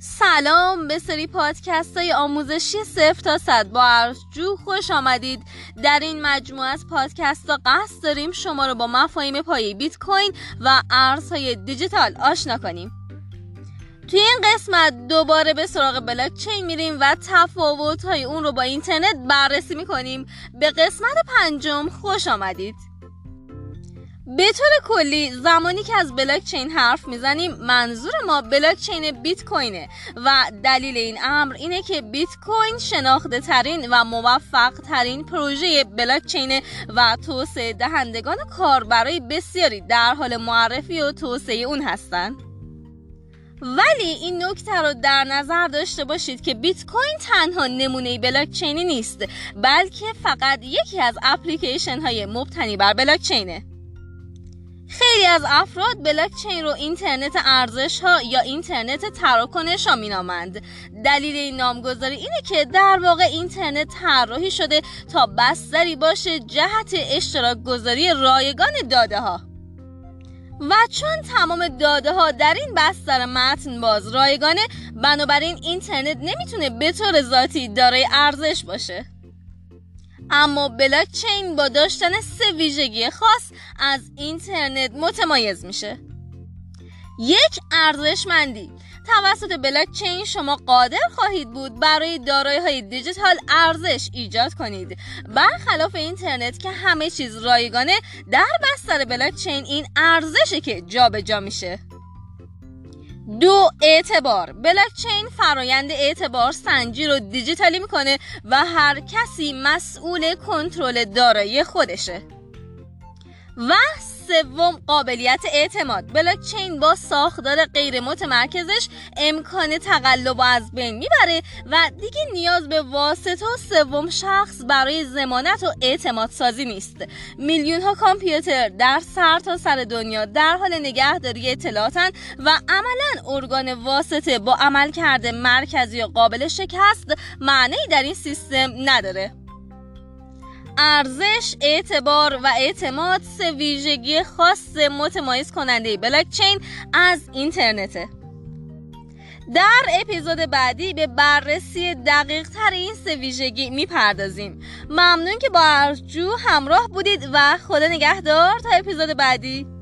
سلام به سری پادکست های آموزشی 0 تا 100 با ارزجو خوش آمدید. در این مجموعه از پادکست ها قصد داریم شما رو با مفاهیم پایه بیت کوین و ارزهای دیجیتال آشنا کنیم. توی این قسمت دوباره به سراغ بلاک چین میریم و تفاوت های اون رو با اینترنت بررسی میکنیم. به قسمت 5 خوش آمدید. به طور کلی زمانی که از بلاک چین حرف میزنیم منظور ما بلاک چین بیت کوینه و دلیل این امر اینه که بیت کوین شناخته ترین و موفق ترین پروژه بلاک چین و توسعه دهندگان کاربرای بسیاری در حال معرفی و توسعه اون هستن. ولی این نکته رو در نظر داشته باشید که بیت کوین تنها نمونه بلاک چینی نیست، بلکه فقط یکی از اپلیکیشن های مبتنی بر بلاک چینه. خیلی از افراد بلاک چین رو اینترنت ارزش ها یا اینترنت تراکنش ها مینامند. دلیل این نامگذاری اینه که در واقع اینترنت طراحی شده تا بستری باشه جهت اشتراک گذاری رایگان داده ها و چون تمام داده ها در این بستر متن باز رایگانه، بنابراین اینترنت نمیتونه به طور ذاتی دارای ارزش باشه. اما بلاک چین با داشتن 3 ویژگی خاص از اینترنت متمایز میشه. 1. ارزشمندی. توسط بلاک چین شما قادر خواهید بود برای دارایی‌های دیجیتال ارزش ایجاد کنید. برخلاف اینترنت که همه چیز رایگانه، در بستر بلاک چین این ارزشه که جابجا میشه. 2. اعتبار. بلاک چین فرایند اعتبار سنجی رو دیجیتالی میکنه و هر کسی مسئول کنترل دارایی خودشه. و 3. قابلیت اعتماد. بلاک چین با ساختار غیر متمرکزش امکان تقلب از بین میبره و دیگه نیاز به واسطه و 3 شخص برای ضمانت و اعتماد سازی نیست. میلیون ها کامپیوتر در سرتاسر دنیا در حال نگهداری اطلاعاتن و عملاً ارگان واسطه با عملکرد مرکزی و قابل شکست معنی در این سیستم نداره. ارزش، اعتبار و اعتماد 3 ویژگی خاص متمایز کننده بلاک چین از اینترنته. در اپیزود بعدی به بررسی دقیق تر این 3 ویژگی میپردازیم. ممنون که با ارزجو همراه بودید و خدا نگهدار تا اپیزود بعدی.